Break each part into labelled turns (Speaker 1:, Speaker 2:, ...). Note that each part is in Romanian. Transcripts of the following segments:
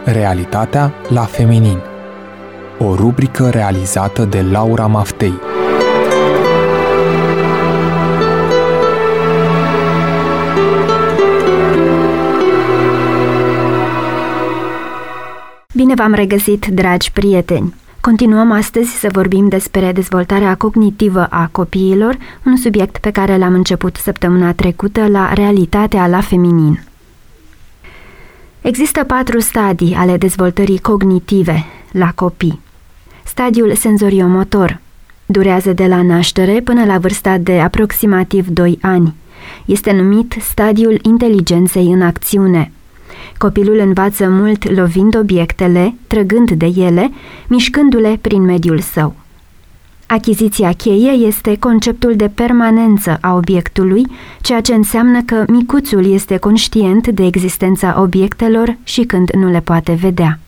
Speaker 1: Realitatea la feminin. O rubrică realizată de Laura Maftei.
Speaker 2: Bine v-am regăsit, dragi prieteni! Continuăm astăzi să vorbim despre dezvoltarea cognitivă a copiilor, un subiect pe care l-am început săptămâna trecută la Realitatea la feminin. Există 4 stadii ale dezvoltării cognitive la copii. Stadiul senzoriomotor durează de la naștere până la vârsta de aproximativ 2 ani. Este numit stadiul inteligenței în acțiune. Copilul învață mult lovind obiectele, trăgând de ele, mișcându-le prin mediul său. Achiziția cheie este conceptul de permanență a obiectului, ceea ce înseamnă că micuțul este conștient de existența obiectelor și când nu le poate vedea.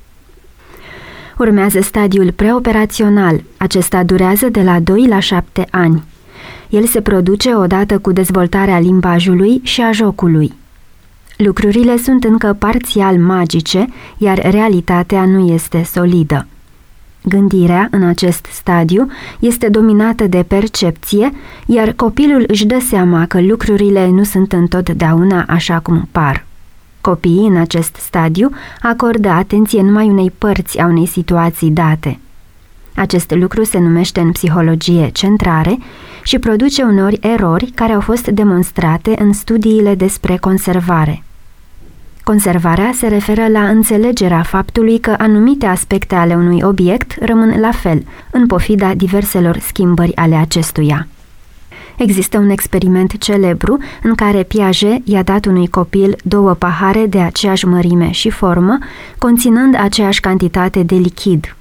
Speaker 2: Urmează stadiul preoperațional. Acesta durează de la 2 la 7 ani. El se produce odată cu dezvoltarea limbajului și a jocului. Lucrurile sunt încă parțial magice, iar realitatea nu este solidă. Gândirea în acest stadiu este dominată de percepție, iar copilul își dă seama că lucrurile nu sunt întotdeauna așa cum par. Copiii în acest stadiu acordă atenție numai unei părți a unei situații date. Acest lucru se numește în psihologie centrare și produce uneori erori care au fost demonstrate în studiile despre conservare. Conservarea se referă la înțelegerea faptului că anumite aspecte ale unui obiect rămân la fel, în pofida diverselor schimbări ale acestuia. Există un experiment celebru în care Piaget i-a dat unui copil 2 pahare de aceeași mărime și formă, conținând aceeași cantitate de lichid.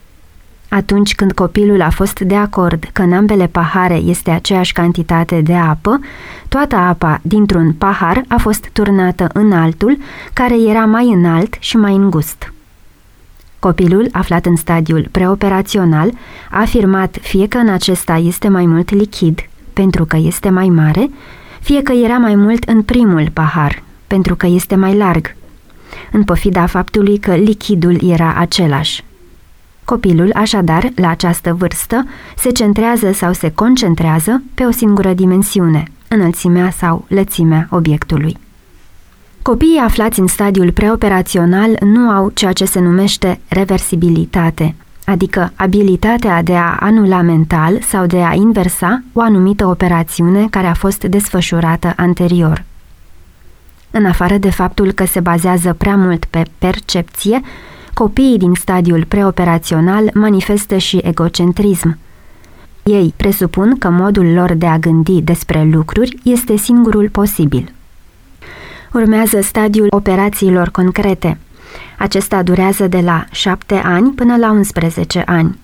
Speaker 2: Atunci când copilul a fost de acord că în ambele pahare este aceeași cantitate de apă, toată apa dintr-un pahar a fost turnată în altul, care era mai înalt și mai îngust. Copilul, aflat în stadiul preoperațional, a afirmat fie că în acesta este mai mult lichid, pentru că este mai mare, fie că era mai mult în primul pahar, pentru că este mai larg, în pofida faptului că lichidul era același. Copilul, așadar, la această vârstă, se centrează sau se concentrează pe o singură dimensiune, înălțimea sau lățimea obiectului. Copiii aflați în stadiul preoperațional nu au ceea ce se numește reversibilitate, adică abilitatea de a anula mental sau de a inversa o anumită operațiune care a fost desfășurată anterior. În afară de faptul că se bazează prea mult pe percepție, copiii din stadiul preoperațional manifestă și egocentrism. Ei presupun că modul lor de a gândi despre lucruri este singurul posibil. Urmează stadiul operațiilor concrete. Acesta durează de la 7 ani până la 11 ani.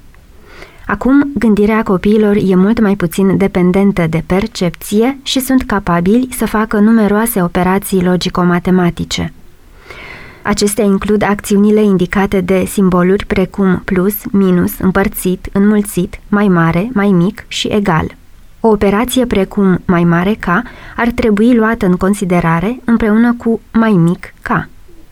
Speaker 2: Acum, gândirea copiilor e mult mai puțin dependentă de percepție și sunt capabili să facă numeroase operații logico-matematice. Acestea includ acțiunile indicate de simboluri precum plus, minus, împărțit, înmulțit, mai mare, mai mic și egal. O operație precum mai mare ca ar trebui luată în considerare împreună cu mai mic ca.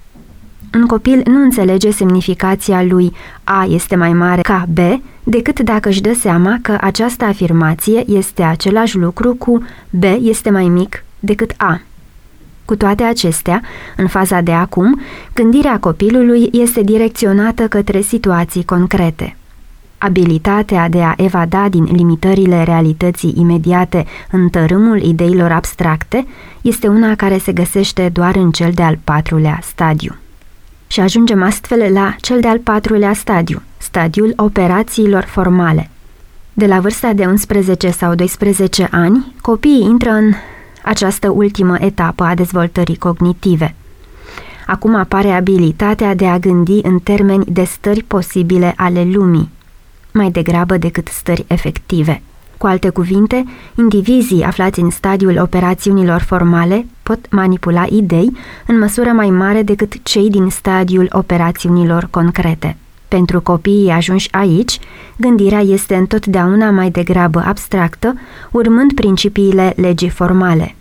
Speaker 2: Un copil nu înțelege semnificația lui A este mai mare ca B decât dacă își dă seama că această afirmație este același lucru cu B este mai mic decât A. Cu toate acestea, în faza de acum, gândirea copilului este direcționată către situații concrete. Abilitatea de a evada din limitările realității imediate în tărâmul ideilor abstracte este una care se găsește doar în cel de-al 4-lea stadiu. Și ajungem astfel la cel de-al 4-lea stadiu, stadiul operațiilor formale. De la vârsta de 11 sau 12 ani, copiii intră în această ultimă etapă a dezvoltării cognitive. Acum apare abilitatea de a gândi în termeni de stări posibile ale lumii, mai degrabă decât stări efective. Cu alte cuvinte, indivizii aflați în stadiul operațiunilor formale pot manipula idei în măsură mai mare decât cei din stadiul operațiunilor concrete. Pentru copiii ajunși aici, gândirea este întotdeauna mai degrabă abstractă, urmând principiile legii formale.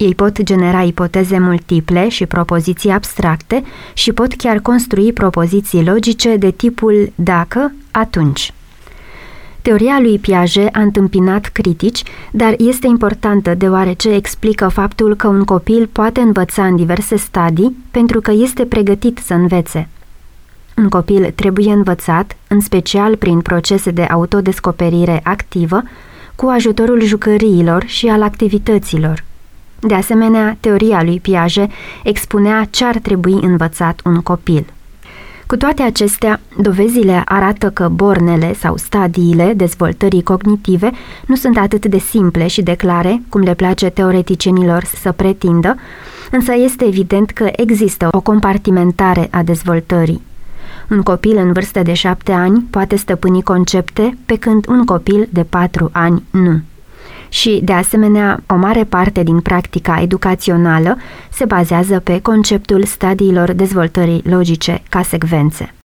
Speaker 2: Ei pot genera ipoteze multiple și propoziții abstracte și pot chiar construi propoziții logice de tipul dacă, atunci. Teoria lui Piaget a întâmpinat critici, dar este importantă deoarece explică faptul că un copil poate învăța în diverse stadii pentru că este pregătit să învețe. Un copil trebuie învățat, în special prin procese de autodescoperire activă, cu ajutorul jucăriilor și al activităților. De asemenea, teoria lui Piaget expunea ce ar trebui învățat un copil. Cu toate acestea, dovezile arată că bornele sau stadiile dezvoltării cognitive nu sunt atât de simple și de clare, cum le place teoreticienilor să pretindă, însă este evident că există o compartimentare a dezvoltării. Un copil în vârstă de 7 ani poate stăpâni concepte, pe când un copil de 4 ani nu. Și, de asemenea, o mare parte din practica educațională se bazează pe conceptul stadiilor dezvoltării logice ca secvențe.